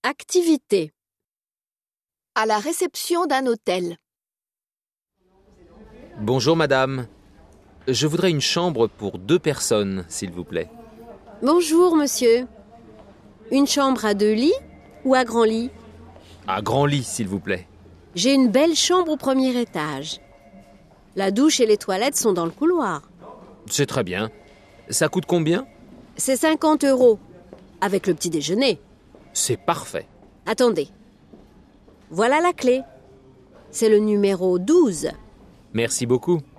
Activité. À la réception d'un hôtel. Bonjour madame. Je voudrais une chambre pour 2 personnes, s'il vous plaît. Bonjour, monsieur. Une chambre à 2 lits ou à grand lit? À grand lit, s'il vous plaît. J'ai une belle chambre au premier étage. La douche et les toilettes sont dans le couloir. C'est très bien. Ça coûte combien? C'est 50 €, avec le petit déjeuner. C'est parfait. Attendez. Voilà la clé. C'est le numéro 12. Merci beaucoup.